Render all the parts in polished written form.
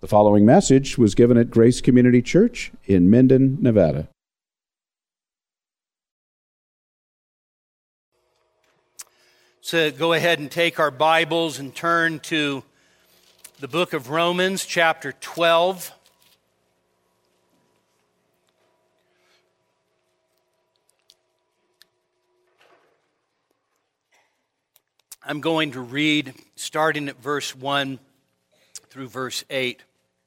The following message was given at Grace Community Church in Minden, Nevada. So go ahead and take our Bibles and turn to the book of Romans, chapter 12. I'm going to read starting at verse 1 through verse 8.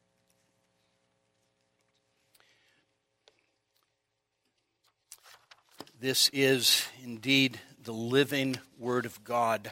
This is indeed the living Word of God.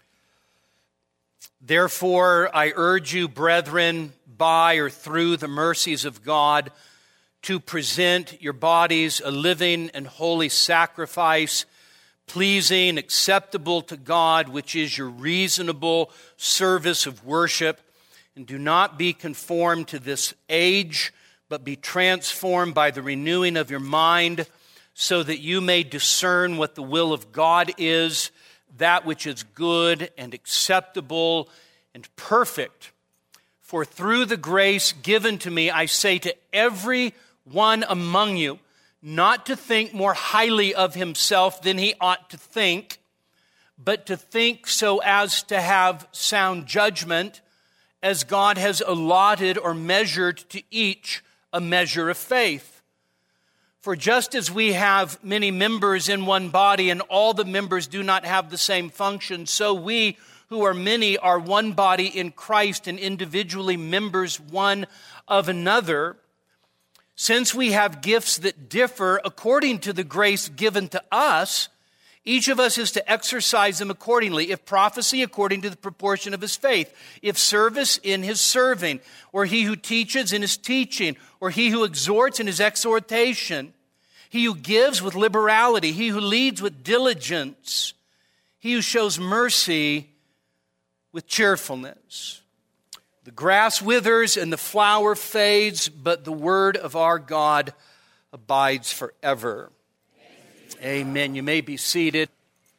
Therefore, I urge you, brethren, by or through the mercies of God, to present your bodies a living and holy sacrifice, pleasing, acceptable to God, which is your reasonable service of worship. And do not be conformed to this age, but be transformed by the renewing of your mind, so that you may discern what the will of God is, that which is good and acceptable and perfect. For through the grace given to me, I say to every one among you, not to think more highly of himself than he ought to think, but to think so as to have sound judgment, as God has allotted or measured to each a measure of faith. For just as we have many members in one body, and all the members do not have the same function, so we who are many are one body in Christ, and individually members one of another. Since we have gifts that differ according to the grace given to us, each of us is to exercise them accordingly. If prophecy, according to the proportion of his faith. If service, in his serving. Or he who teaches, in his teaching. Or he who exhorts, in his exhortation. He who gives with liberality. He who leads with diligence. He who shows mercy with cheerfulness. The grass withers and the flower fades, but the word of our God abides forever. Amen. You may be seated.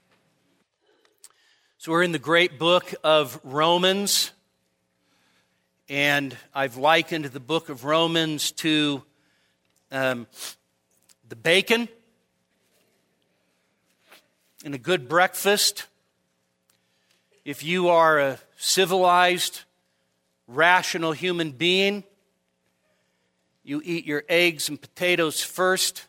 So we're in the great book of Romans, and I've likened the book of Romans to the bacon and a good breakfast. If you are a civilized, rational human being, you eat your eggs and potatoes first.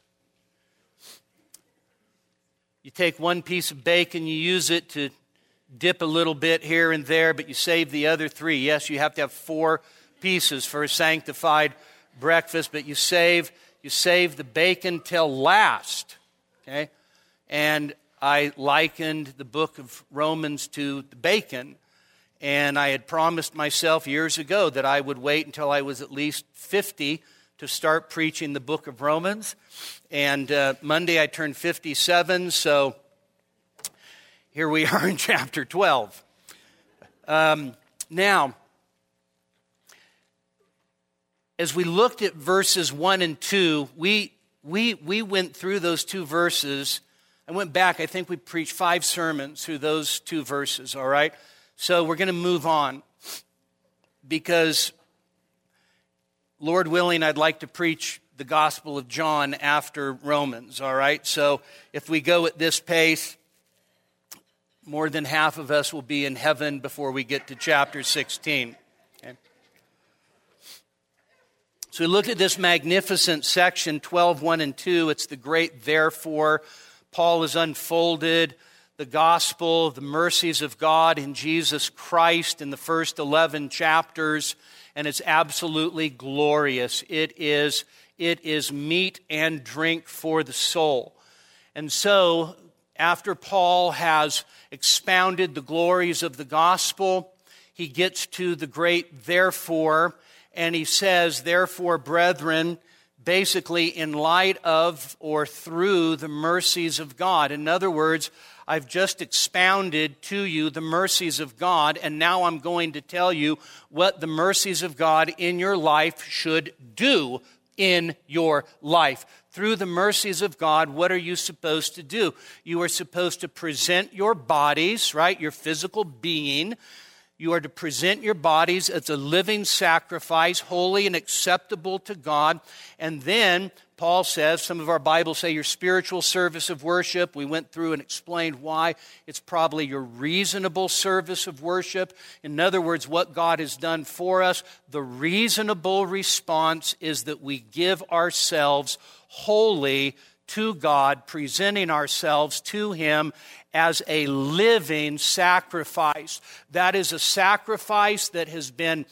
You take one piece of bacon, you use it to dip a little bit here and there, but you save the other three. Yes, you have to have 4 pieces for a sanctified breakfast, but you save the bacon till last. Okay? And I likened the book of Romans to the bacon, and I had promised myself years ago that I would wait until I was at least 50 to start preaching the book of Romans. And Monday I turned 57, so here we are in chapter 12. Now, as we looked at verses 1 and 2, we went through those 2 verses. I went back, I think we preached 5 sermons through those 2 verses, all right? So we're going to move on because, Lord willing, I'd like to preach the Gospel of John after Romans, all right? So if we go at this pace, more than half of us will be in heaven before we get to chapter 16. Okay? So we looked at this magnificent section, 12, 1 and 2. It's the great therefore. Paul has unfolded the gospel, the mercies of God in Jesus Christ in the first 11 chapters, and it's absolutely glorious. It is meat and drink for the soul. And so, after Paul has expounded the glories of the gospel, he gets to the great therefore, and he says, therefore, brethren, basically in light of or through the mercies of God. In other words, I've just expounded to you the mercies of God, and now I'm going to tell you what the mercies of God in your life should do in your life. Through the mercies of God, what are you supposed to do? You are supposed to present your bodies, right, your physical being, You are to present your bodies as a living sacrifice, holy and acceptable to God. And then Paul says, some of our Bibles say your spiritual service of worship. We went through and explained why. It's probably your reasonable service of worship. In other words, what God has done for us. The reasonable response is that we give ourselves wholly to God, presenting ourselves to Him as a living sacrifice. That is a sacrifice that has been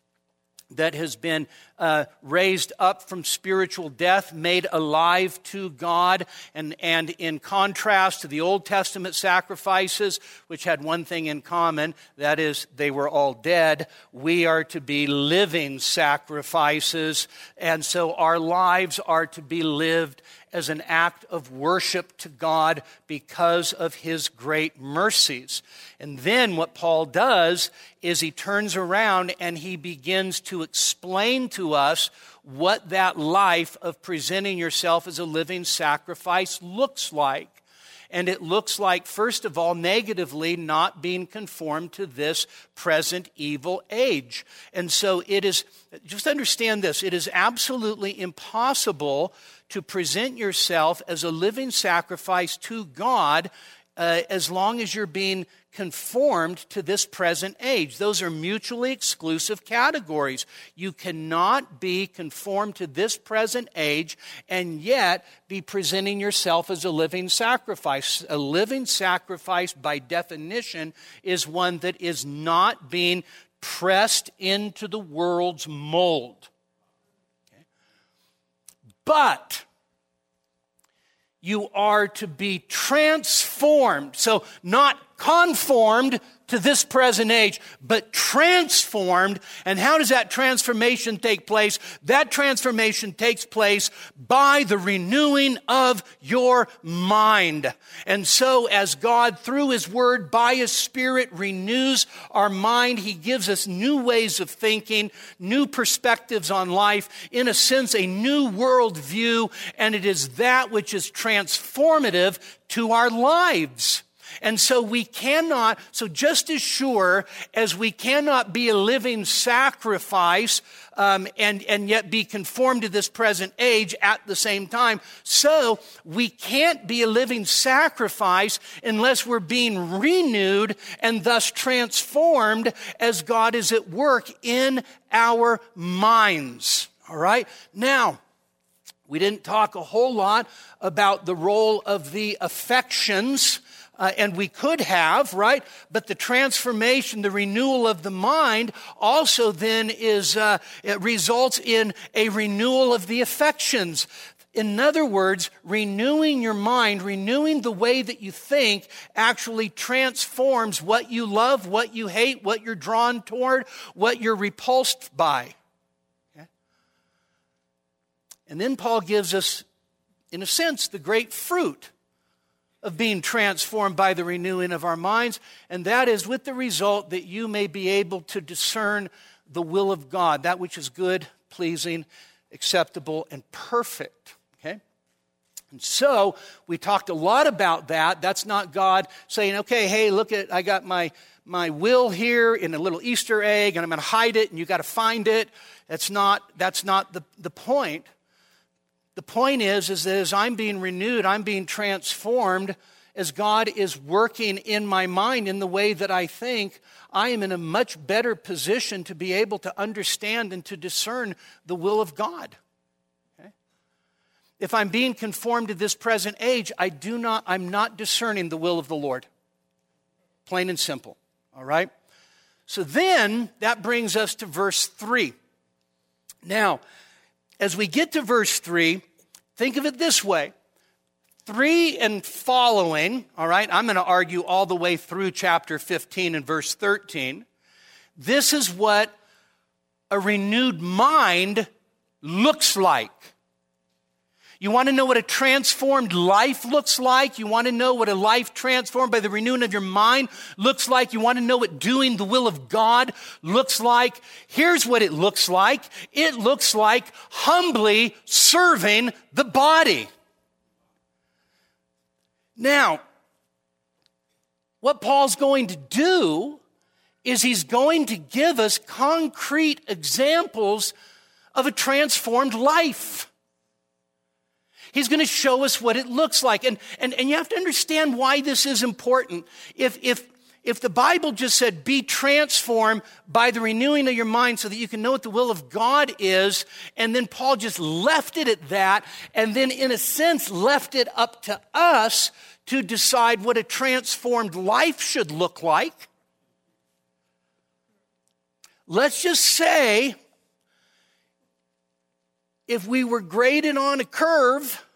raised up from spiritual death, made alive to God. And in contrast to the Old Testament sacrifices, which had one thing in common, that is, they were all dead, we are to be living sacrifices. And so our lives are to be lived as an act of worship to God because of His great mercies. And then what Paul does is he turns around and he begins to explain to us what that life of presenting yourself as a living sacrifice looks like. And it looks like, first of all, negatively not being conformed to this present evil age. And so it is, just understand this, it is absolutely impossible to present yourself as a living sacrifice to God as long as you're being conformed to this present age. Those are mutually exclusive categories. You cannot be conformed to this present age and yet be presenting yourself as a living sacrifice. A living sacrifice, by definition, is one that is not being pressed into the world's mold. Okay? But you are to be transformed. So not conformed to this present age, but transformed. And how does that transformation take place? That transformation takes place by the renewing of your mind. And so as God, through His Word, by His Spirit, renews our mind, He gives us new ways of thinking, new perspectives on life, in a sense, a new world view, and it is that which is transformative to our lives. And so we cannot, so just as sure as we cannot be a living sacrifice and yet be conformed to this present age at the same time, so we can't be a living sacrifice unless we're being renewed and thus transformed as God is at work in our minds. All right? Now, we didn't talk a whole lot about the role of the affections. And we could have, right? But the transformation, the renewal of the mind also then it results in a renewal of the affections. In other words, renewing your mind, renewing the way that you think actually transforms what you love, what you hate, what you're drawn toward, what you're repulsed by. Okay? And then Paul gives us, in a sense, the great fruit of being transformed by the renewing of our minds, and that is with the result that you may be able to discern the will of God, that which is good, pleasing, acceptable, and perfect. Okay? And so, we talked a lot about that. That's not God saying, okay, hey, look I got my will here in a little Easter egg, and I'm going to hide it, and you got to find it. That's not the point. The point is that as I'm being renewed, I'm being transformed, as God is working in my mind in the way that I think, I am in a much better position to be able to understand and to discern the will of God. Okay? If I'm being conformed to this present age, I'm not discerning the will of the Lord. Plain and simple. All right? So then, that brings us to verse 3. Now, as we get to verse 3, think of it this way. 3 and following, all right, I'm going to argue all the way through chapter 15 and verse 13. This is what a renewed mind looks like. You want to know what a transformed life looks like? You want to know what a life transformed by the renewing of your mind looks like? You want to know what doing the will of God looks like? Here's what it looks like. It looks like humbly serving the body. Now, what Paul's going to do is he's going to give us concrete examples of a transformed life. He's going to show us what it looks like. And you have to understand why this is important. If the Bible just said, be transformed by the renewing of your mind so that you can know what the will of God is, and then Paul just left it at that, and then in a sense left it up to us to decide what a transformed life should look like. Let's just say, if we were graded on a curve,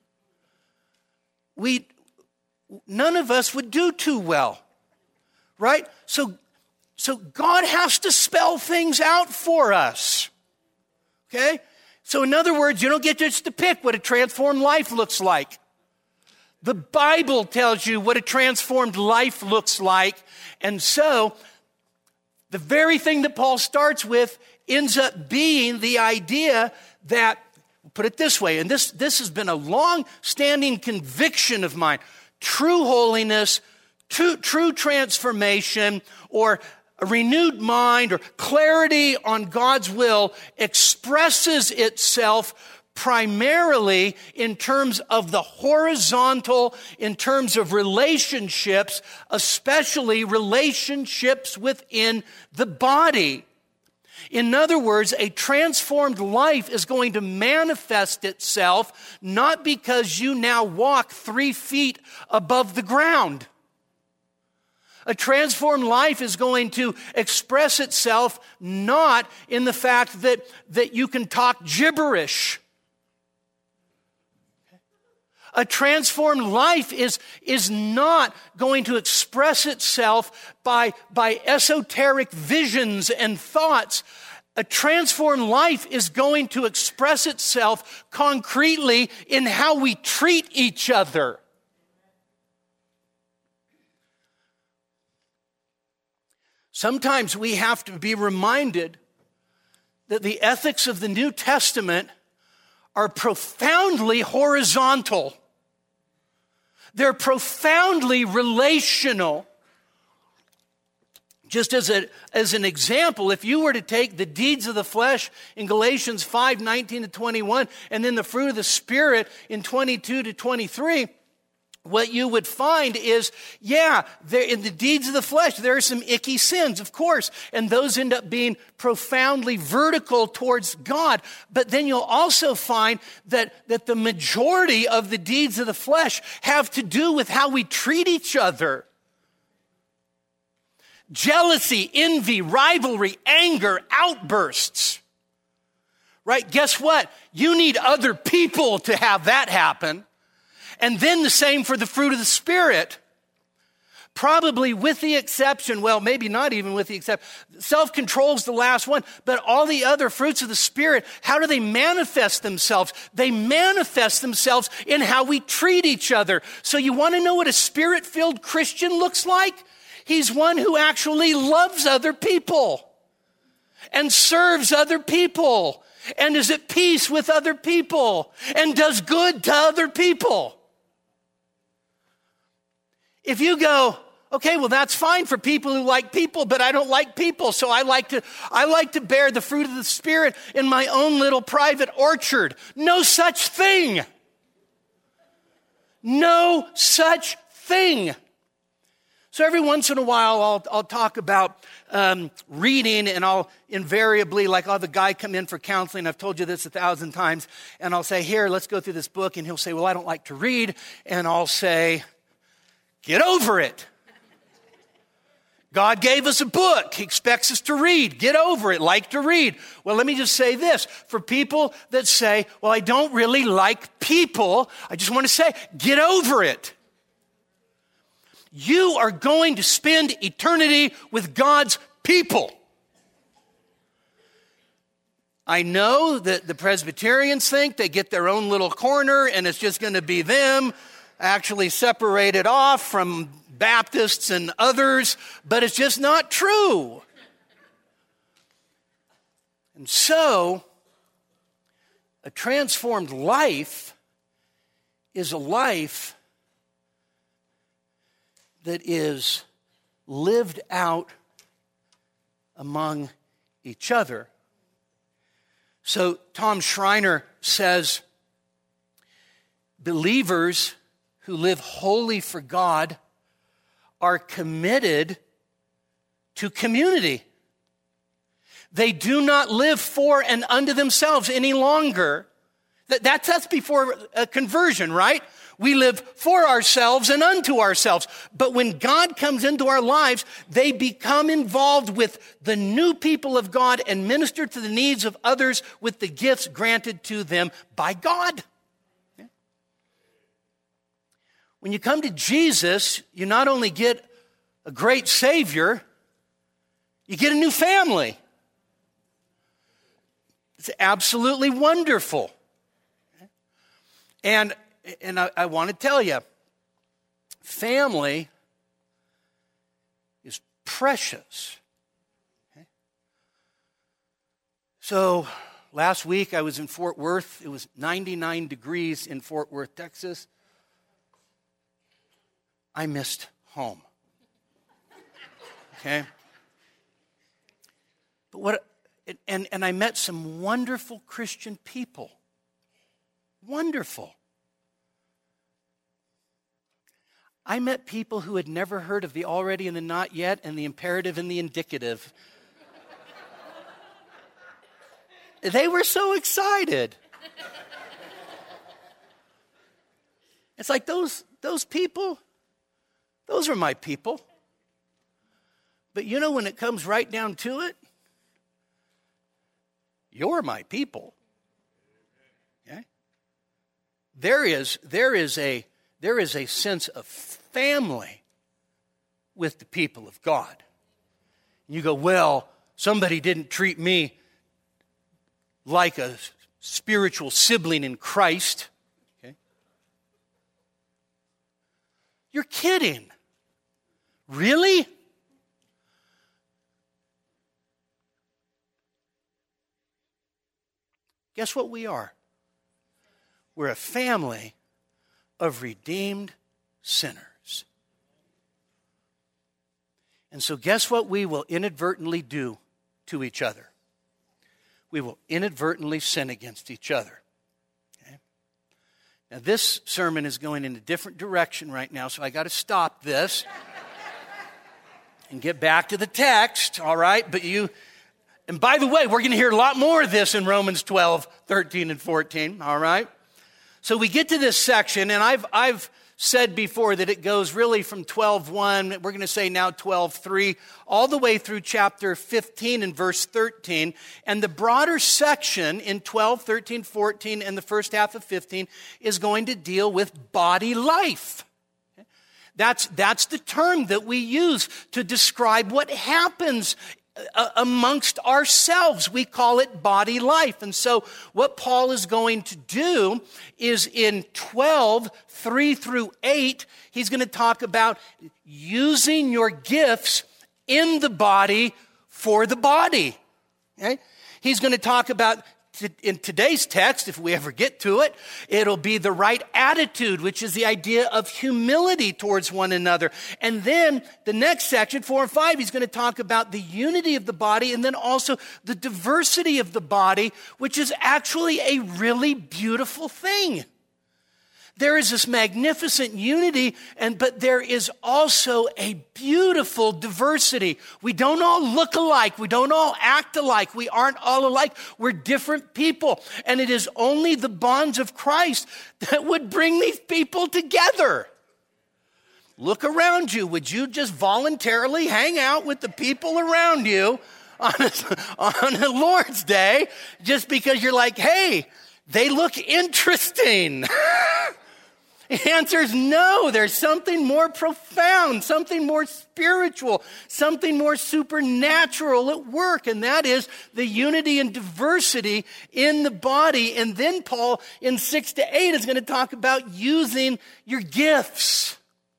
none of us would do too well, right? So God has to spell things out for us, okay? So in other words, you don't get just to pick what a transformed life looks like. The Bible tells you what a transformed life looks like, and so the very thing that Paul starts with ends up being the idea that, put it this way, and this has been a long-standing conviction of mine, true holiness, true transformation, or a renewed mind, or clarity on God's will expresses itself primarily in terms of the horizontal, in terms of relationships, especially relationships within the body. In other words, a transformed life is going to manifest itself not because you now walk 3 feet above the ground. A transformed life is going to express itself not in the fact that you can talk gibberish. A transformed life is not going to express itself by esoteric visions and thoughts. A transformed life is going to express itself concretely in how we treat each other. Sometimes we have to be reminded that the ethics of the New Testament are profoundly horizontal. They're profoundly relational. Just as an example, if you were to take the deeds of the flesh in Galatians 5:19-21, and then the fruit of the Spirit in 22-23, what you would find is, there in the deeds of the flesh, there are some icky sins, of course, and those end up being profoundly vertical towards God. But then you'll also find that the majority of the deeds of the flesh have to do with how we treat each other. Jealousy, envy, rivalry, anger, outbursts. Right? Guess what? You need other people to have that happen. And then the same for the fruit of the Spirit. Probably with the exception, well, maybe not even with the exception, self-control is the last one, but all the other fruits of the Spirit, how do they manifest themselves? They manifest themselves in how we treat each other. So you want to know what a Spirit-filled Christian looks like? He's one who actually loves other people and serves other people and is at peace with other people and does good to other people. If you go, okay, well, that's fine for people who like people, but I don't like people, so I like to bear the fruit of the Spirit in my own little private orchard. No such thing. No such thing. So every once in a while, I'll talk about reading, and I'll invariably, like I'll have a guy come in for counseling. I've told you this 1,000 times, and I'll say, here, let's go through this book, and he'll say, well, I don't like to read, and I'll say, get over it. God gave us a book. He expects us to read. Get over it. Like to read. Well, let me just say this. For people that say, well, I don't really like people, I just want to say, get over it. You are going to spend eternity with God's people. I know that the Presbyterians think they get their own little corner and it's just going to be them, actually separated off from Baptists and others, but it's just not true. And so, a transformed life is a life that is lived out among each other. So Tom Schreiner says, believers who live wholly for God are committed to community. They do not live for and unto themselves any longer. That's before a conversion, right? We live for ourselves and unto ourselves. But when God comes into our lives, they become involved with the new people of God and minister to the needs of others with the gifts granted to them by God. When you come to Jesus, you not only get a great Savior, you get a new family. It's absolutely wonderful. And I want to tell you, family is precious. Okay? So last week I was in Fort Worth. It was 99 degrees in Fort Worth, Texas. I missed home. Okay? But and I met some wonderful Christian people. Wonderful. I met people who had never heard of the already and the not yet and the imperative and the indicative. They were so excited. It's like those people, those are my people. But you know, when it comes right down to it, you're my people. Okay? There is a sense of family with the people of God. And you go, well, somebody didn't treat me like a spiritual sibling in Christ. Okay? You're kidding. Really? Guess what we are? We're a family of redeemed sinners. And so guess what we will inadvertently do to each other? We will inadvertently sin against each other. Okay? Now this sermon is going in a different direction right now, so I got to stop this and get back to the text, all right? And by the way, we're going to hear a lot more of this in Romans 12, 13, and 14, all right? So we get to this section, and I've said before that it goes really from 12:1, we're going to say now 12:3, all the way through chapter 15 and verse 13. And the broader section in 12, 13, 14, and the first half of 15 is going to deal with body life. That's the term that we use to describe what happens amongst ourselves. We call it body life. And so what Paul is going to do is in 12, 3 through 8, he's going to talk about using your gifts in the body for the body. Okay? He's going to talk about, in today's text, if we ever get to it, it'll be the right attitude, which is the idea of humility towards one another. And then the next section, 4 and 5, he's going to talk about the unity of the body and then also the diversity of the body, which is actually a really beautiful thing. There is this magnificent unity, but there is also a beautiful diversity. We don't all look alike. We don't all act alike. We aren't all alike. We're different people. And it is only the bonds of Christ that would bring these people together. Look around you. Would you just voluntarily hang out with the people around you on a Lord's Day just because you're like, hey, they look interesting? The answer is no. There's something more profound, something more spiritual, something more supernatural at work, and that is the unity and diversity in the body. And then Paul, in 6 to 8, is going to talk about using your gifts.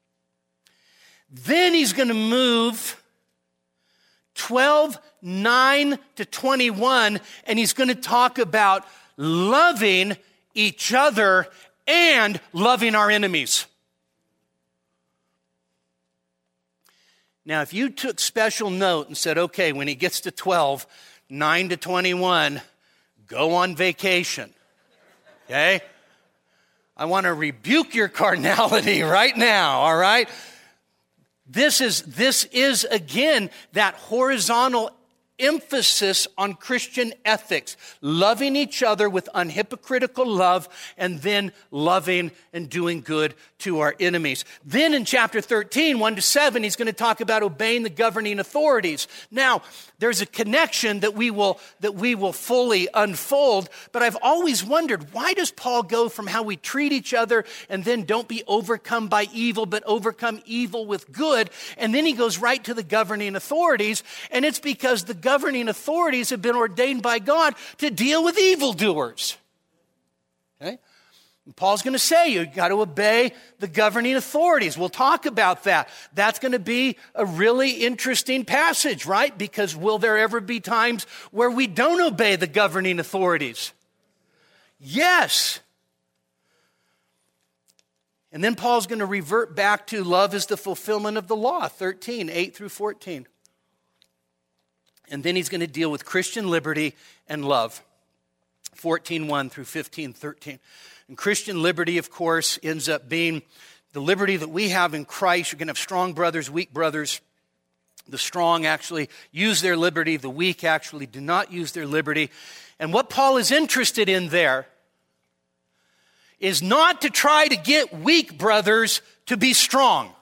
Then he's going to move 12, 9 to 21, and he's going to talk about loving each other and loving our enemies. Now, if you took special note and said, okay, when he gets to 12, 9 to 21, go on vacation, okay? I want to rebuke your carnality right now, all right? This is again, that horizontal emphasis on Christian ethics, loving each other with unhypocritical love, and then loving and doing good to our enemies. Then in chapter 13, 1 to 7, he's going to talk about obeying the governing authorities. Now, there's a connection that we will fully unfold, but I've always wondered, why does Paul go from how we treat each other and then don't be overcome by evil, but overcome evil with good, and then he goes right to the governing authorities, and it's because the governing authorities have been ordained by God to deal with evildoers. Okay? And Paul's going to say you've got to obey the governing authorities. We'll talk about that. That's going to be a really interesting passage, right? Because will there ever be times where we don't obey the governing authorities? Yes. And then Paul's going to revert back to love is the fulfillment of the law, 13, 8 through 14. And then he's going to deal with Christian liberty and love, 14:1 through 15:13. And Christian liberty, of course, ends up being the liberty that we have in Christ. You're going to have strong brothers, weak brothers. The strong actually use their liberty. The weak actually do not use their liberty. And what Paul is interested in there is not to try to get weak brothers to be strong.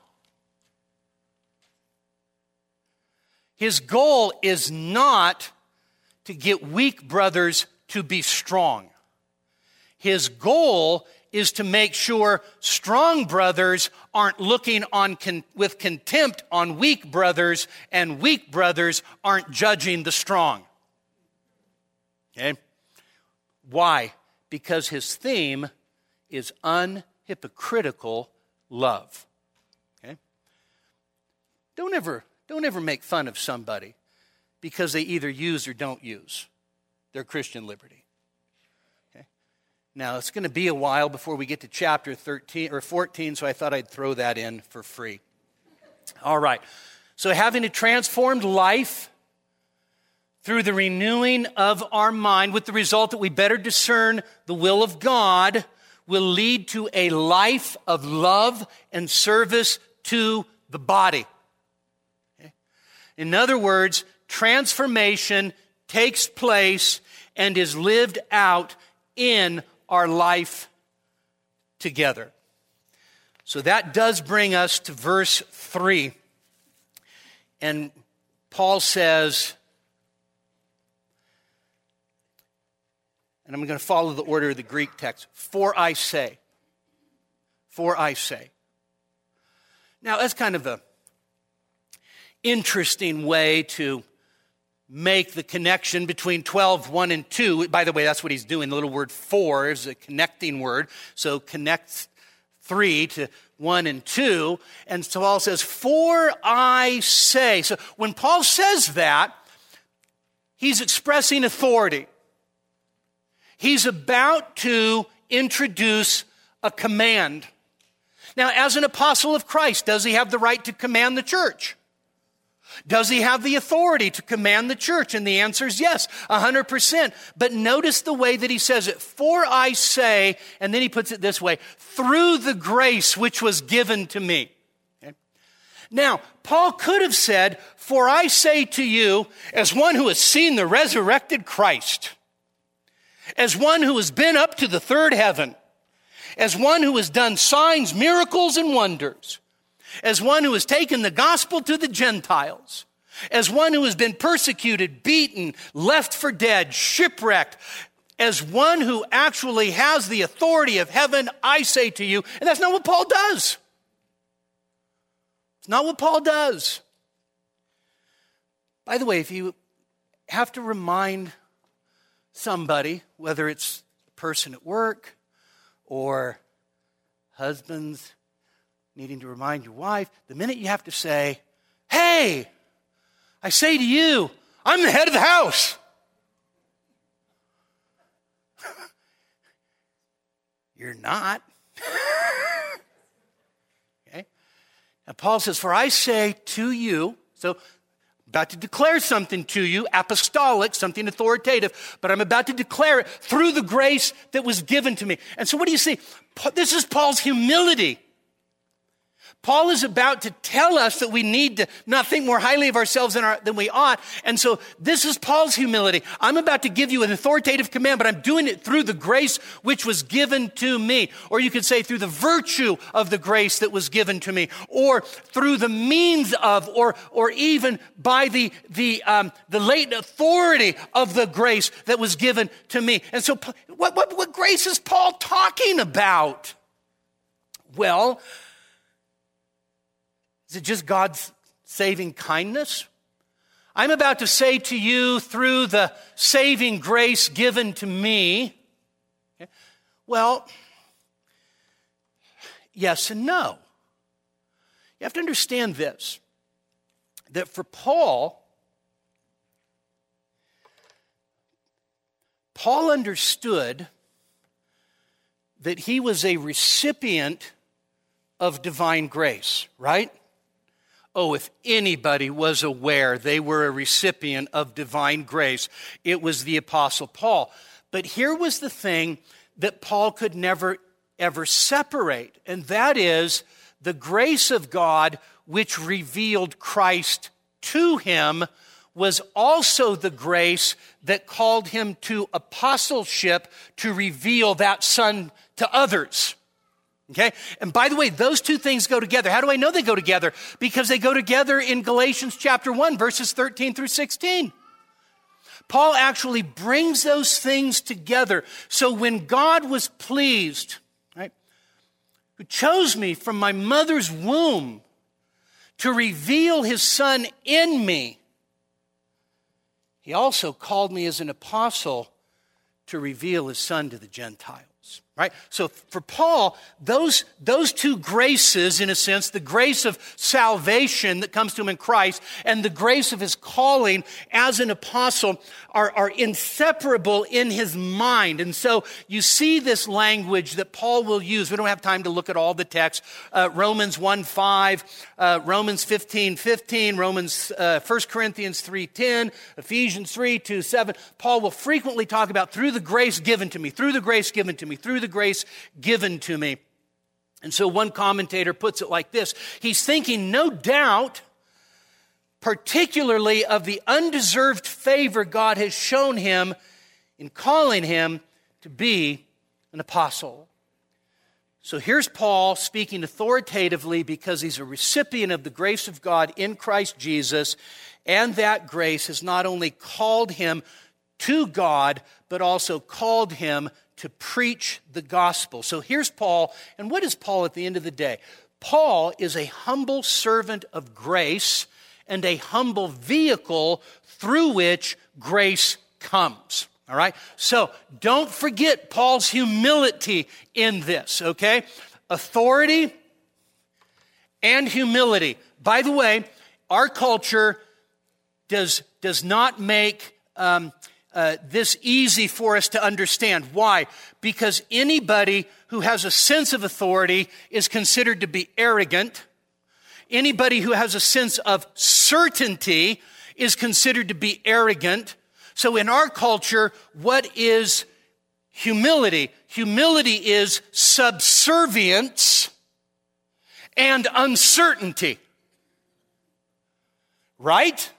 His goal is not to get weak brothers to be strong. His goal is to make sure strong brothers aren't looking with contempt on weak brothers, and weak brothers aren't judging the strong. Okay? Why? Because his theme is unhypocritical love. Okay? Don't ever make fun of somebody because they either use or don't use their Christian liberty. Now, it's going to be a while before we get to chapter 13 or 14, so I thought I'd throw that in for free. All right. So having a transformed life through the renewing of our mind, with the result that we better discern the will of God, will lead to a life of love and service to the body. Okay? In other words, transformation takes place and is lived out in our life together. So that does bring us to verse 3. And Paul says, and I'm going to follow the order of the Greek text, for I say. For I say. Now, that's kind of a interesting way to make the connection between 12:1 and 2. By the way, that's what he's doing. The little word for is a connecting word. So connect 3 to 1 and 2. And so Paul says, for I say. So when Paul says that, he's expressing authority. He's about to introduce a command. Now, as an apostle of Christ, does he have the right to command the church? Does he have the authority to command the church? And the answer is yes, 100%. But notice the way that he says it. For I say, and then he puts it this way, through the grace which was given to me. Okay? Now, Paul could have said, for I say to you, as one who has seen the resurrected Christ, as one who has been up to the third heaven, as one who has done signs, miracles, and wonders, as one who has taken the gospel to the Gentiles, as one who has been persecuted, beaten, left for dead, shipwrecked, as one who actually has the authority of heaven, I say to you, and that's not what Paul does. It's not what Paul does. By the way, if you have to remind somebody, whether it's a person at work or husbands needing to remind your wife, the minute you have to say, hey, I say to you, I'm the head of the house. You're not. Okay? Now, Paul says, for I say to you, so about to declare something to you, apostolic, something authoritative, but I'm about to declare it through the grace that was given to me. And so what do you see? This is Paul's humility. Paul is about to tell us that we need to not think more highly of ourselves than we ought. And so this is Paul's humility. I'm about to give you an authoritative command, but I'm doing it through the grace which was given to me. Or you could say through the virtue of the grace that was given to me. Or through the means of, or even by the latent authority of the grace that was given to me. And so what grace is Paul talking about? Well, is it just God's saving kindness? I'm about to say to you through the saving grace given to me. Okay. Well, yes and no. You have to understand this, that for Paul understood that he was a recipient of divine grace, right? Oh, if anybody was aware they were a recipient of divine grace, it was the Apostle Paul. But here was the thing that Paul could never, ever separate, and that is the grace of God which revealed Christ to him was also the grace that called him to apostleship to reveal that Son to others. Okay? And by the way, those two things go together. How do I know they go together? Because they go together in Galatians chapter 1, verses 13 through 16. Paul actually brings those things together. So when God was pleased, right, who chose me from my mother's womb to reveal his Son in me, he also called me as an apostle to reveal his Son to the Gentiles. Right? So for Paul, those two graces, in a sense, the grace of salvation that comes to him in Christ and the grace of his calling as an apostle are inseparable in his mind. And so you see this language that Paul will use. We don't have time to look at all the text. Romans 1:5, Romans 15:15, Romans 1 Corinthians 3:10, Ephesians 3:2-7. Paul will frequently talk about through the grace given to me, through the grace given to me, through the grace given to me. And so one commentator puts it like this. He's thinking, no doubt, particularly of the undeserved favor God has shown him in calling him to be an apostle. So here's Paul speaking authoritatively because he's a recipient of the grace of God in Christ Jesus, and that grace has not only called him to God, but also called him to preach the gospel. So here's Paul, and what is Paul at the end of the day? Paul is a humble servant of grace and a humble vehicle through which grace comes. All right? So don't forget Paul's humility in this, okay? Authority and humility. By the way, our culture does not make this easy for us to understand. Why? Because anybody who has a sense of authority is considered to be arrogant. Anybody who has a sense of certainty is considered to be arrogant. So in our culture, what is humility? Humility is subservience and uncertainty. Right?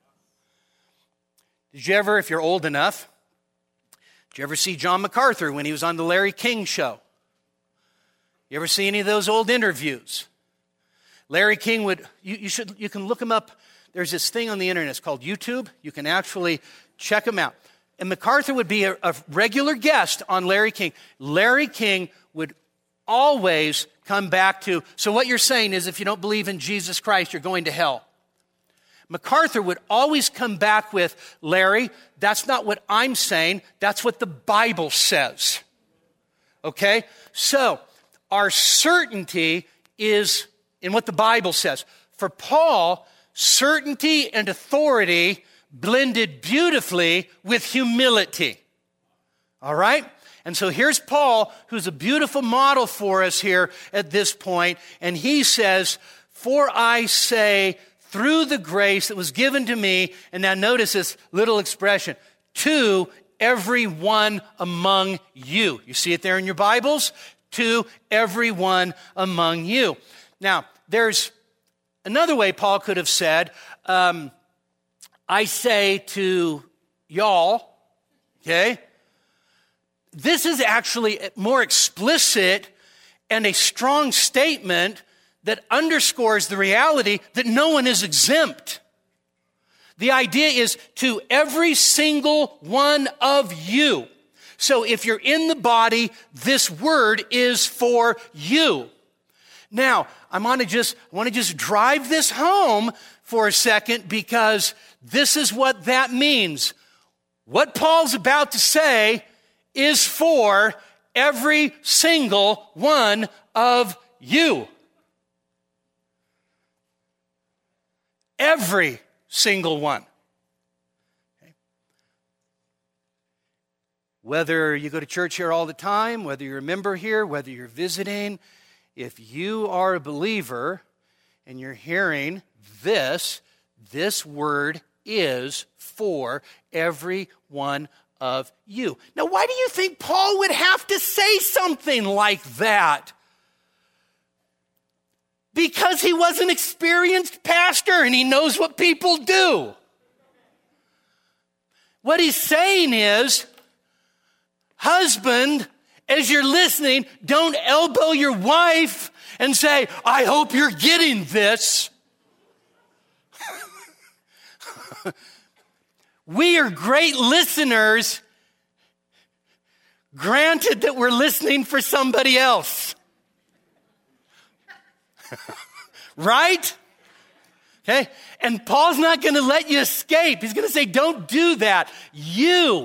Did you ever, if you're old enough, did you ever see John MacArthur when he was on the Larry King show? You ever see any of those old interviews? Larry King would, you can look him up. There's this thing on the internet, it's called YouTube. You can actually check him out. And MacArthur would be a regular guest on Larry King. Larry King would always come back to, so what you're saying is if you don't believe in Jesus Christ, you're going to hell. MacArthur would always come back with, Larry, that's not what I'm saying. That's what the Bible says. Okay? So, our certainty is in what the Bible says. For Paul, certainty and authority blended beautifully with humility. All right? And so here's Paul, who's a beautiful model for us here at this point, and he says, For I say, through the grace that was given to me, and now notice this little expression, to everyone among you. You see it there in your Bibles? To everyone among you. Now, there's another way Paul could have said, I say to y'all, okay? This is actually more explicit and a strong statement that underscores the reality that no one is exempt. The idea is to every single one of you. So if you're in the body, this word is for you. Now, I want to just drive this home for a second, because this is what that means. What Paul's about to say is for every single one of you. Every single one. Okay. Whether you go to church here all the time, whether you're a member here, whether you're visiting, if you are a believer and you're hearing this word is for every one of you. Now, why do you think Paul would have to say something like that? Because he was an experienced pastor and he knows what people do. What he's saying is, husband, as you're listening, don't elbow your wife and say, I hope you're getting this. We are great listeners, granted that we're listening for somebody else. Right? Okay? And Paul's not going to let you escape. He's going to say, don't do that. You,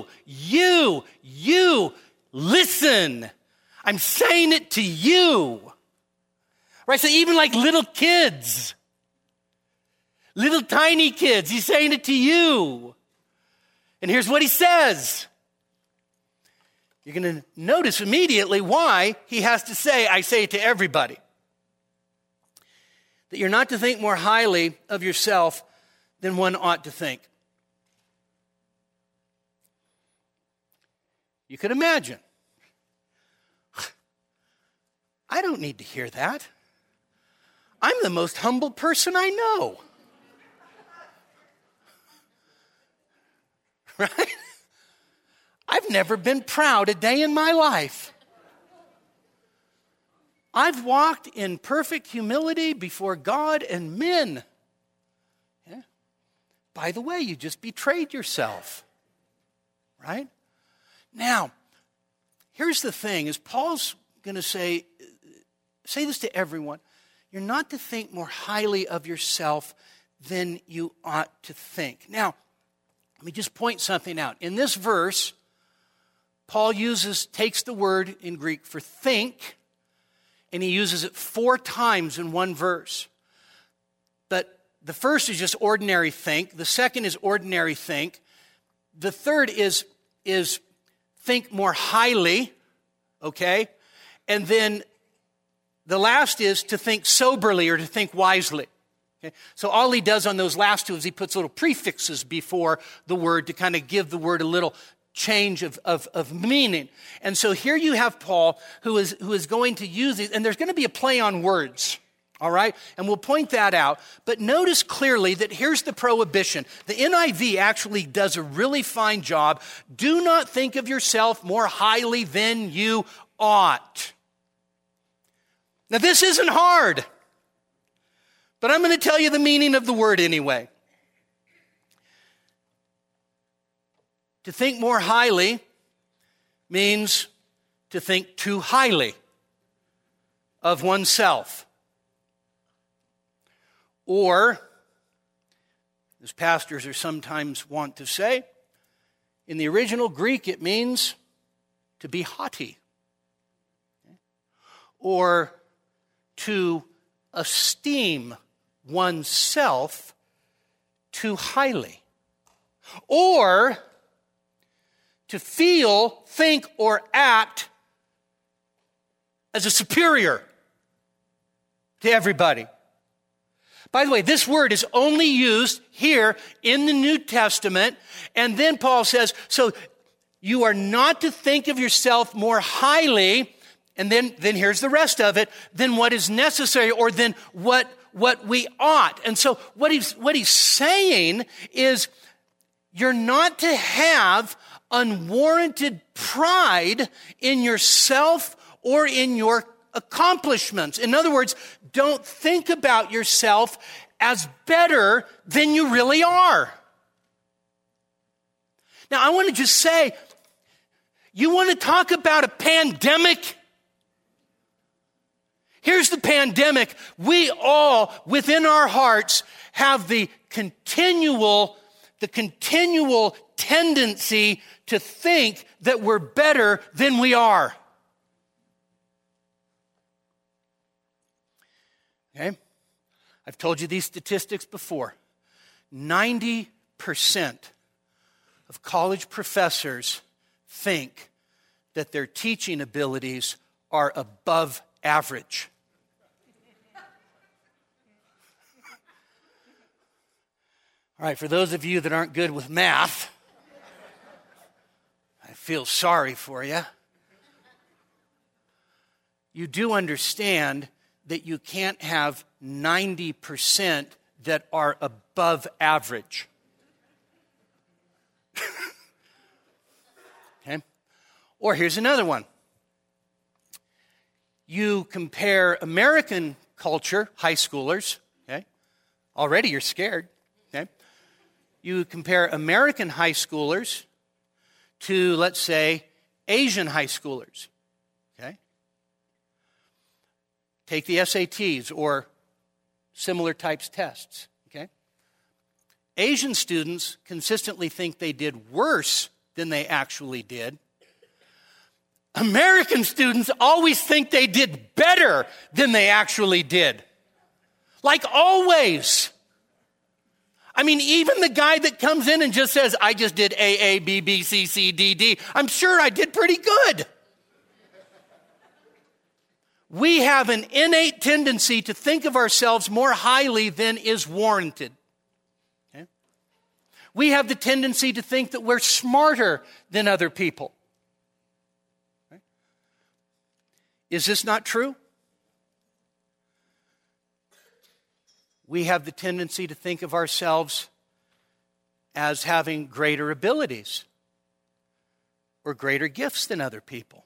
listen. I'm saying it to you. Right? So even like little kids, little tiny kids, he's saying it to you. And here's what he says. You're going to notice immediately why he has to say, I say it to everybody. That you're not to think more highly of yourself than one ought to think. You could imagine. I don't need to hear that. I'm the most humble person I know. Right? I've never been proud a day in my life. I've walked in perfect humility before God and men. Yeah. By the way, you just betrayed yourself. Right? Now, here's the thing, is Paul's going to say this to everyone. You're not to think more highly of yourself than you ought to think. Now, let me just point something out. In this verse, Paul takes the word in Greek for think, and he uses it 4 times in one verse. But the first is just ordinary think. The second is ordinary think. The third is think more highly, okay? And then the last is to think soberly or to think wisely. Okay? So all he does on those last 2 is he puts little prefixes before the word to kind of give the word a little change of meaning. And so here you have Paul who is going to use these, and there's going to be a play on words, all right? And we'll point that out. But notice clearly that here's the prohibition. The NIV actually does a really fine job. Do not think of yourself more highly than you ought. Now this isn't hard, but I'm going to tell you the meaning of the word anyway. To think more highly means to think too highly of oneself. Or, as pastors are sometimes wont to say, in the original Greek it means to be haughty. Or to esteem oneself too highly. Or to feel, think, or act as a superior to everybody. By the way, this word is only used here in the New Testament. And then Paul says, so you are not to think of yourself more highly, and then here's the rest of it, than what is necessary or than what we ought. And so what he's saying is you're not to have unwarranted pride in yourself or in your accomplishments. In other words, don't think about yourself as better than you really are. Now, I want to just say, you want to talk about a pandemic? Here's the pandemic. We all, within our hearts, have the continual tendency to think that we're better than we are. Okay? I've told you these statistics before. 90% of college professors think that their teaching abilities are above average. All right, for those of you that aren't good with math, I feel sorry for you. You do understand that you can't have 90% that are above average. Okay? Or here's another one. You compare American culture, high schoolers, okay? Already you're scared, okay? You compare American high schoolers to, let's say, Asian high schoolers, okay? Take the SATs or similar types tests, okay? Asian students consistently think they did worse than they actually did. American students always think they did better than they actually did. Like always. I mean, even the guy that comes in and just says, I just did A, B, B, C, C, D, D, I'm sure I did pretty good. We have an innate tendency to think of ourselves more highly than is warranted. Okay? We have the tendency to think that we're smarter than other people. Okay? Is this not true? We have the tendency to think of ourselves as having greater abilities or greater gifts than other people.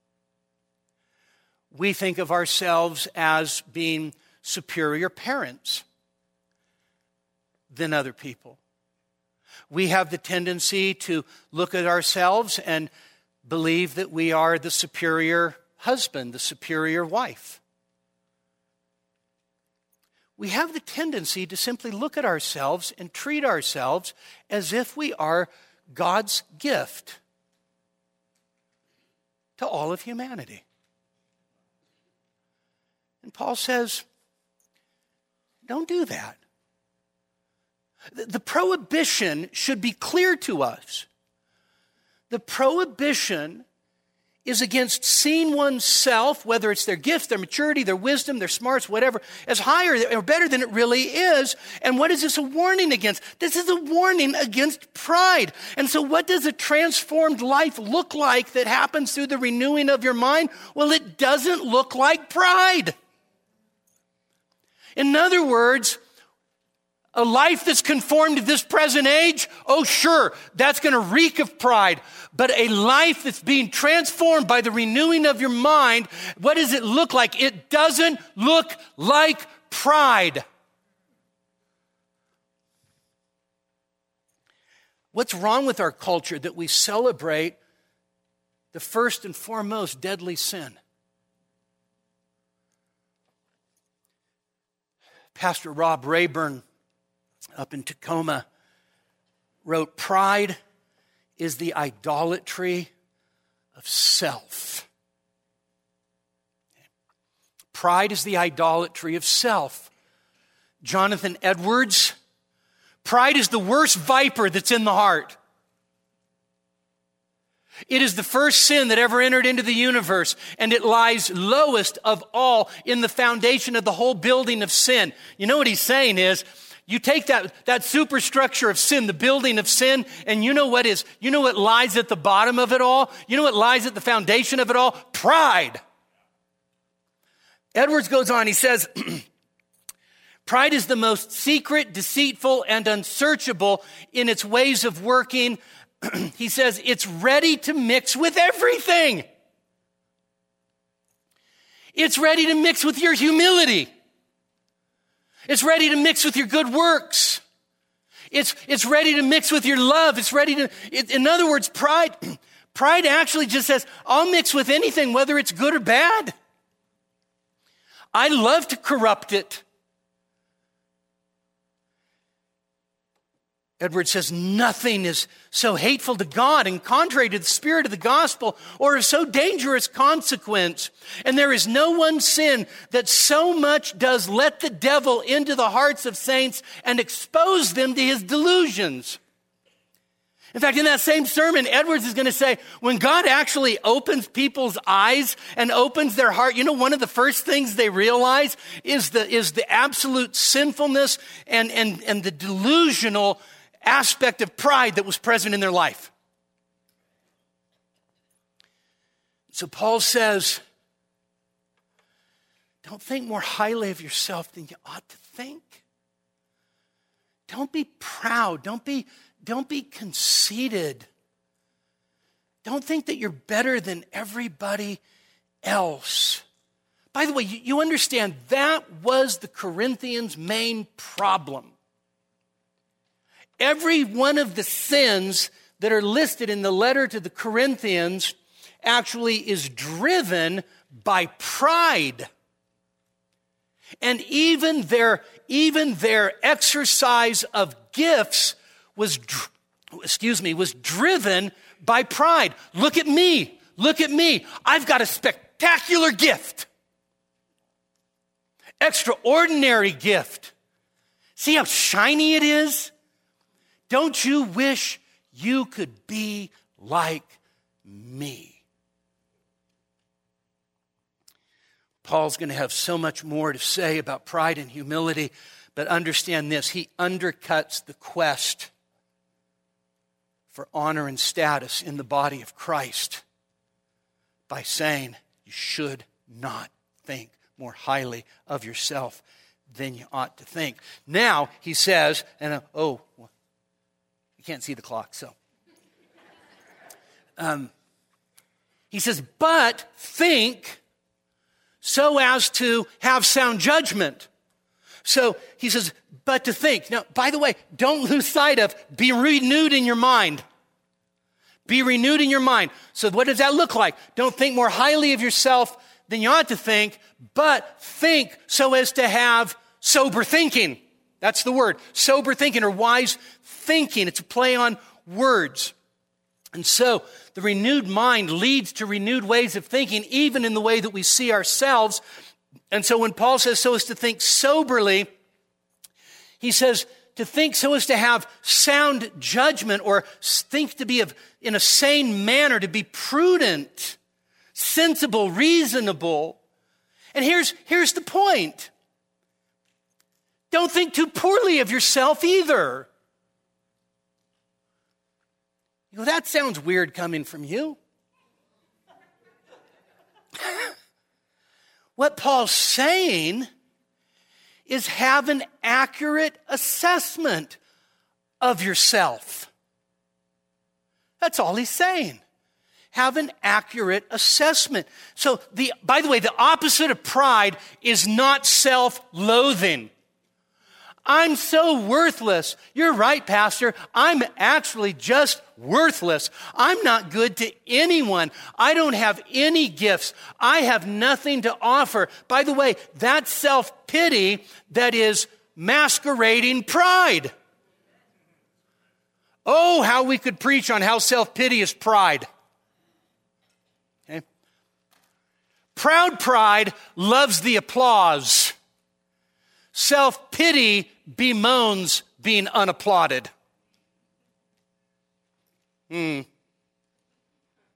We think of ourselves as being superior parents than other people. We have the tendency to look at ourselves and believe that we are the superior husband, the superior wife. We have the tendency to simply look at ourselves and treat ourselves as if we are God's gift to all of humanity. And Paul says, don't do that. The prohibition should be clear to us. The prohibition is against seeing oneself, whether it's their gifts, their maturity, their wisdom, their smarts, whatever, as higher or better than it really is. And what is this a warning against? This is a warning against pride. And so what does a transformed life look like that happens through the renewing of your mind? Well, it doesn't look like pride. In other words, a life that's conformed to this present age, oh sure, that's going to reek of pride. But a life that's being transformed by the renewing of your mind, what does it look like? It doesn't look like pride. What's wrong with our culture that we celebrate the first and foremost deadly sin? Pastor Rob Rayburn up in Tacoma wrote, pride is the idolatry of self. Pride is the idolatry of self. Jonathan Edwards, pride is the worst viper that's in the heart. It is the first sin that ever entered into the universe, and it lies lowest of all in the foundation of the whole building of sin. You know what he's saying is, you take that superstructure of sin, the building of sin, and you know what lies at the bottom of it all? You know what lies at the foundation of it all? Pride. Edwards goes on, he says, pride is the most secret, deceitful, and unsearchable in its ways of working. He says it's ready to mix with everything. It's ready to mix with your humility. It's ready to mix with your good works. It's ready to mix with your love. In other words, pride actually just says, I'll mix with anything, whether it's good or bad. I love to corrupt it. Edwards says nothing is so hateful to God and contrary to the spirit of the gospel or of so dangerous consequence. And there is no one sin that so much does let the devil into the hearts of saints and expose them to his delusions. In fact, in that same sermon, Edwards is going to say, when God actually opens people's eyes and opens their heart, you know, one of the first things they realize is the absolute sinfulness and the delusional aspect of pride that was present in their life. So Paul says, don't think more highly of yourself than you ought to think. Don't be proud. Don't be conceited. Don't think that you're better than everybody else. By the way, you understand that was the Corinthians' main problem. Every one of the sins that are listed in the letter to the Corinthians actually is driven by pride. And even their exercise of gifts was driven by pride. Look at me. I've got a spectacular gift. Extraordinary gift. See how shiny it is? Don't you wish you could be like me? Paul's going to have so much more to say about pride and humility, but understand this, he undercuts the quest for honor and status in the body of Christ by saying you should not think more highly of yourself than you ought to think. Now, he says, you can't see the clock, so. He says, but think so as to have sound judgment. So he says, but to think. Now, by the way, don't lose sight of be renewed in your mind. Be renewed in your mind. So what does that look like? Don't think more highly of yourself than you ought to think, but think so as to have sober thinking. That's the word, sober thinking or wise thinking. It's a play on words. And so the renewed mind leads to renewed ways of thinking, even in the way that we see ourselves. And so when Paul says so as to think soberly, he says to think so as to have sound judgment or think to be in a sane manner, to be prudent, sensible, reasonable. And here's the point. Don't think too poorly of yourself either. You know, that sounds weird coming from you. What Paul's saying is have an accurate assessment of yourself. That's all he's saying. Have an accurate assessment. So, by the way, the opposite of pride is not self-loathing. I'm so worthless. You're right, Pastor. I'm actually just worthless. I'm not good to anyone. I don't have any gifts. I have nothing to offer. By the way, that's self-pity that is masquerading pride. Oh, how we could preach on how self-pity is pride. Okay? Proud pride loves the applause. Self-pity bemoans being unapplauded.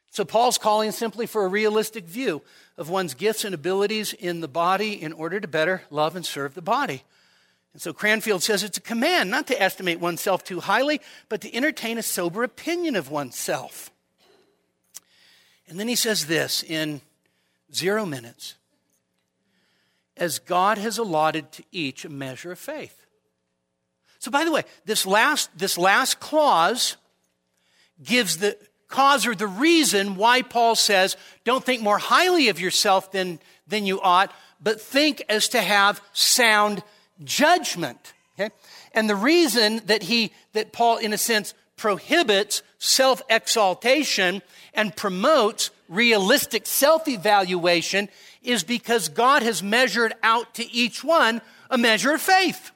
So Paul's calling simply for a realistic view of one's gifts and abilities in the body in order to better love and serve the body. And so Cranfield says it's a command not to estimate oneself too highly, but to entertain a sober opinion of oneself. And then he says this in 0 minutes. As God has allotted to each a measure of faith. So by the way, this last clause gives the cause or the reason why Paul says, don't think more highly of yourself than you ought, but think as to have sound judgment. Okay? And the reason that Paul, in a sense, prohibits self-exaltation and promotes realistic self-evaluation is because God has measured out to each one a measure of faith.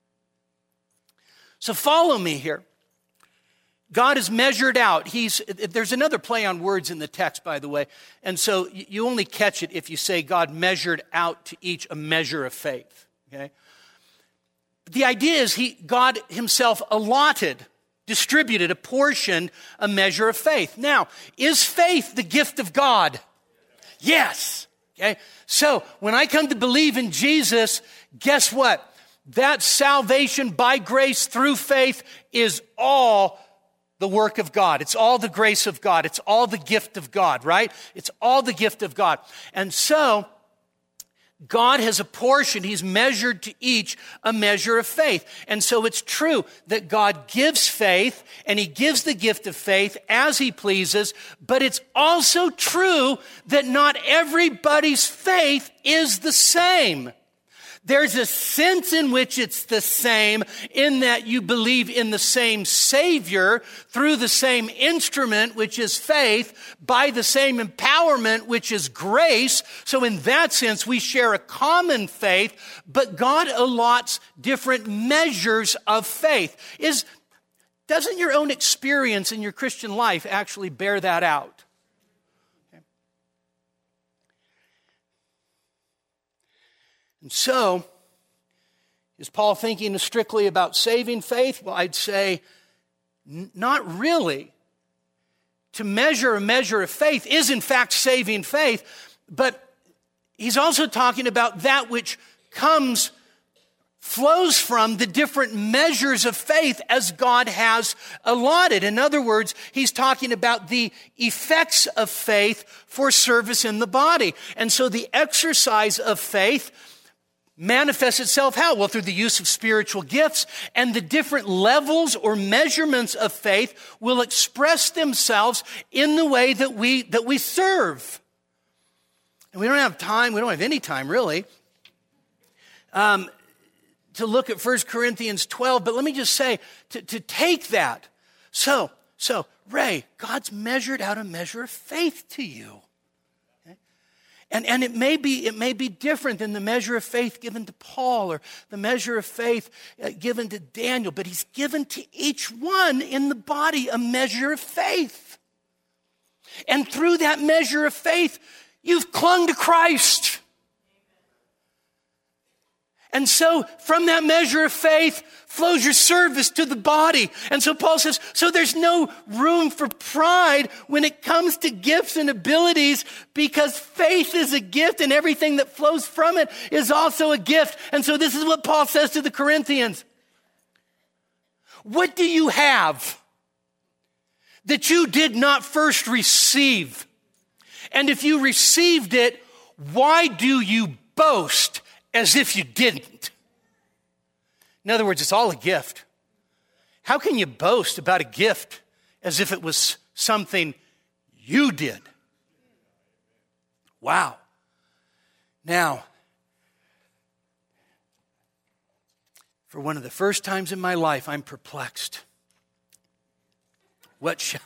So follow me here. God has measured out. There's another play on words in the text, by the way. And so you only catch it if you say God measured out to each a measure of faith. Okay? The idea is God himself distributed, apportioned a measure of faith. Now, is faith the gift of God? Yes. Okay? So when I come to believe in Jesus, guess what? That salvation by grace through faith is all the work of God. It's all the grace of God. It's all the gift of God, right? It's all the gift of God. And so God has apportioned, he's measured to each a measure of faith. And so it's true that God gives faith and he gives the gift of faith as he pleases, but it's also true that not everybody's faith is the same. There's a sense in which it's the same in that you believe in the same Savior through the same instrument, which is faith, by the same empowerment, which is grace. So in that sense, we share a common faith, but God allots different measures of faith. Doesn't your own experience in your Christian life actually bear that out? And so, is Paul thinking strictly about saving faith? Well, I'd say not really. To measure a measure of faith is in fact saving faith, but he's also talking about that which flows from the different measures of faith as God has allotted. In other words, he's talking about the effects of faith for service in the body. And so the exercise of faith manifests itself how? Well, through the use of spiritual gifts, and the different levels or measurements of faith will express themselves in the way that we serve. And we don't have time, we don't have any time really, to look at 1 Corinthians 12, but let me just say, to take that. So, Ray, God's measured out a measure of faith to you. And it may be different than the measure of faith given to Paul or the measure of faith given to Daniel, but he's given to each one in the body a measure of faith. And through that measure of faith, you've clung to Christ. And so from that measure of faith flows your service to the body. And so Paul says, so there's no room for pride when it comes to gifts and abilities, because faith is a gift and everything that flows from it is also a gift. And so this is what Paul says to the Corinthians. What do you have that you did not first receive? And if you received it, why do you boast as if you didn't? In other words, it's all a gift. How can you boast about a gift as if it was something you did? Wow. Now, for one of the first times in my life, I'm perplexed. What shall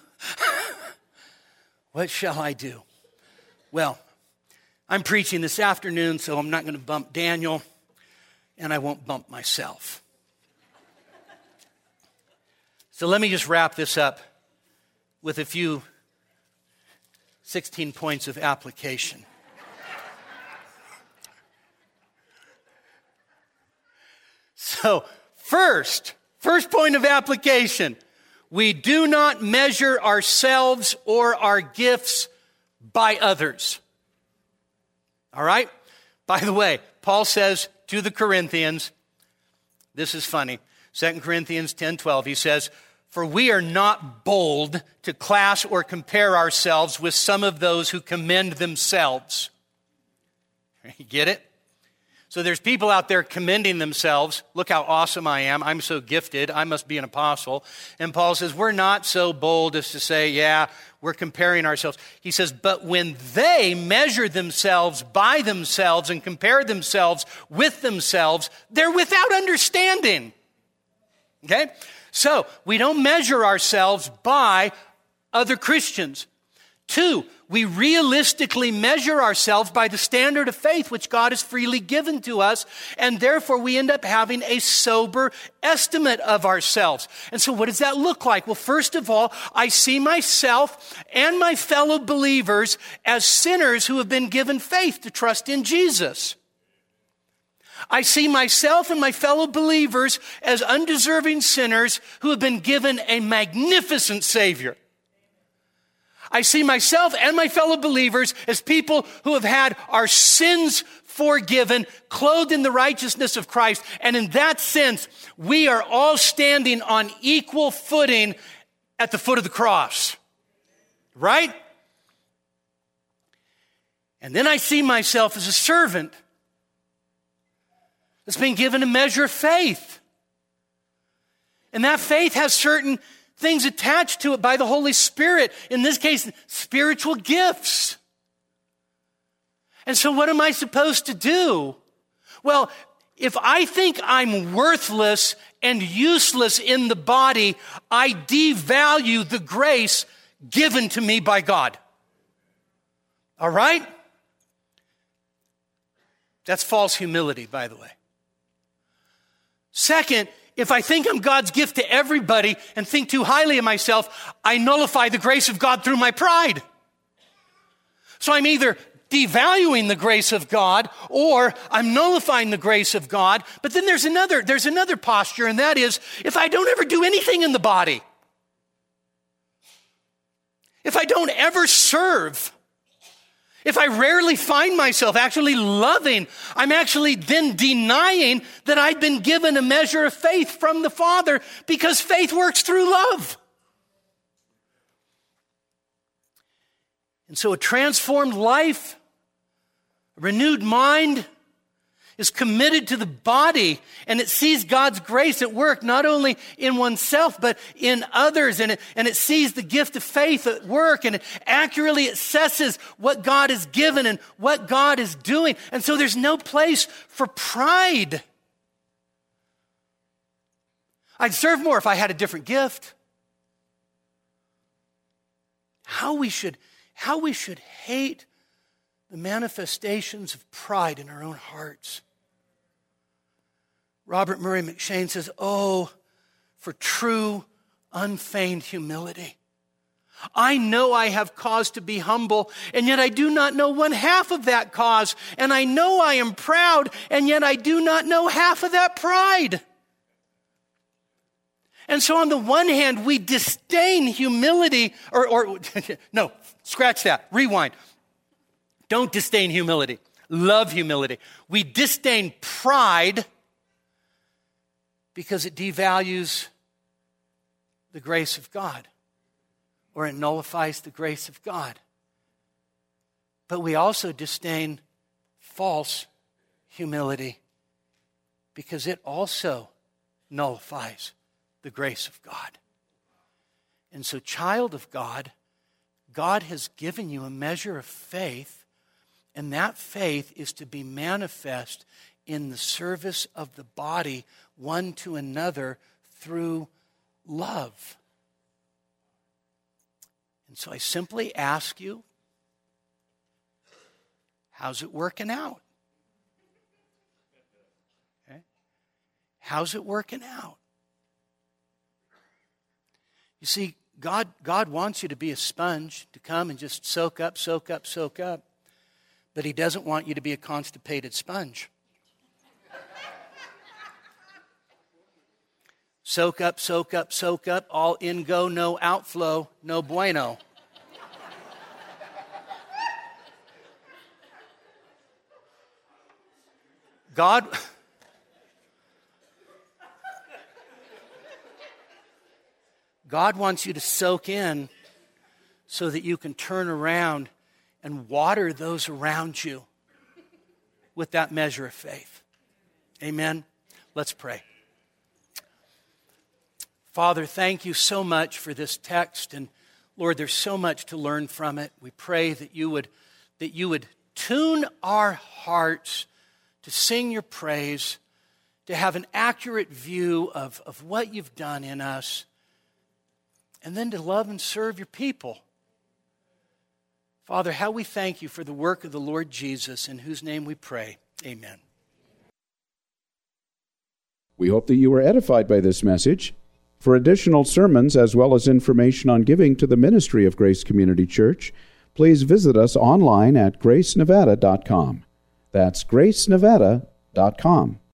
I do? Well, I'm preaching this afternoon, so I'm not going to bump Daniel, and I won't bump myself. So let me just wrap this up with a few 16 points of application. So first point of application, We do not measure ourselves or our gifts by others. All right? By the way, Paul says to the Corinthians, this is funny, 2 Corinthians 10:12, he says, "For we are not bold to class or compare ourselves with some of those who commend themselves." You get it? So there's people out there commending themselves. Look how awesome I am. I'm so gifted. I must be an apostle. And Paul says, we're not so bold as to say, yeah, we're comparing ourselves. He says, but when they measure themselves by themselves and compare themselves with themselves, they're without understanding. Okay? So we don't measure ourselves by other Christians. 2, we realistically measure ourselves by the standard of faith which God has freely given to us, and therefore we end up having a sober estimate of ourselves. And so what does that look like? Well, first of all, I see myself and my fellow believers as sinners who have been given faith to trust in Jesus. I see myself and my fellow believers as undeserving sinners who have been given a magnificent Savior. I see myself and my fellow believers as people who have had our sins forgiven, clothed in the righteousness of Christ. And in that sense, we are all standing on equal footing at the foot of the cross. Right? And then I see myself as a servant that's been given a measure of faith. And that faith has certain things attached to it by the Holy Spirit. In this case, spiritual gifts. And so what am I supposed to do? Well, if I think I'm worthless and useless in the body, I devalue the grace given to me by God. All right? That's false humility, by the way. Second, if I think I'm God's gift to everybody and think too highly of myself, I nullify the grace of God through my pride. So I'm either devaluing the grace of God or I'm nullifying the grace of God. But then there's another posture, and that is if I don't ever do anything in the body, if I don't ever serve, if I rarely find myself actually loving, I'm actually then denying that I've been given a measure of faith from the Father, because faith works through love. And so a transformed life, a renewed mind, is committed to the body, and it sees God's grace at work not only in oneself but in others, and it sees the gift of faith at work, and it accurately assesses what God has given and what God is doing. And so there's no place for pride. I'd serve more if I had a different gift. How we should hate the manifestations of pride in our own hearts. Robert Murray McShane says, oh, for true, unfeigned humility. I know I have cause to be humble, and yet I do not know one half of that cause. And I know I am proud, and yet I do not know half of that pride. And so on the one hand, we disdain humility, or no, scratch that, rewind. Don't disdain humility. Love humility. We disdain pride because it devalues the grace of God, or it nullifies the grace of God. But we also disdain false humility because it also nullifies the grace of God. And so, child of God, God has given you a measure of faith, and that faith is to be manifest in the service of the body, one to another, through love. And so I simply ask you, how's it working out? Okay? How's it working out? You see, God wants you to be a sponge, to come and just soak up. But He doesn't want you to be a constipated sponge. Soak up, soak up, soak up. All in go, no outflow, no bueno. God wants you to soak in so that you can turn around and water those around you with that measure of faith. Amen. Let's pray. Father, thank you so much for this text. And Lord, there's so much to learn from it. We pray that you would tune our hearts to sing your praise, to have an accurate view of what you've done in us, and then to love and serve your people. Father, how we thank you for the work of the Lord Jesus, in whose name we pray. Amen. We hope that you were edified by this message. For additional sermons as well as information on giving to the ministry of Grace Community Church, please visit us online at gracenevada.com. That's gracenevada.com.